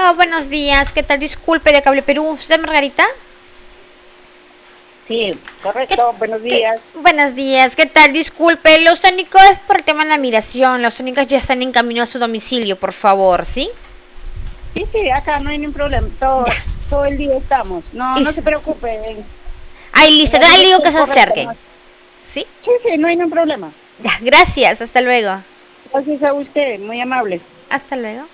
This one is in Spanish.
Aló, buenos días. ¿Qué tal? Disculpe, de Cable Perú. ¿Usted Margarita? Sí, ¿Qué, correcto, buenos días. Buenos días. ¿Qué tal? Disculpe, los técnicos es por el tema de la migración. Los técnicos ya están en camino a su domicilio, por favor, ¿sí? Sí, sí, acá no hay ningún problema, Ya. todo el día estamos. No, no Listo. se preocupe, Ahí, en listo. la Entonces le digo que dirección se correcta. acerquen. ¿No? ¿Sí? Sí, sí, no hay ningún problema. Ya, gracias. Hasta luego. Gracias a usted, muy amable. Hasta luego.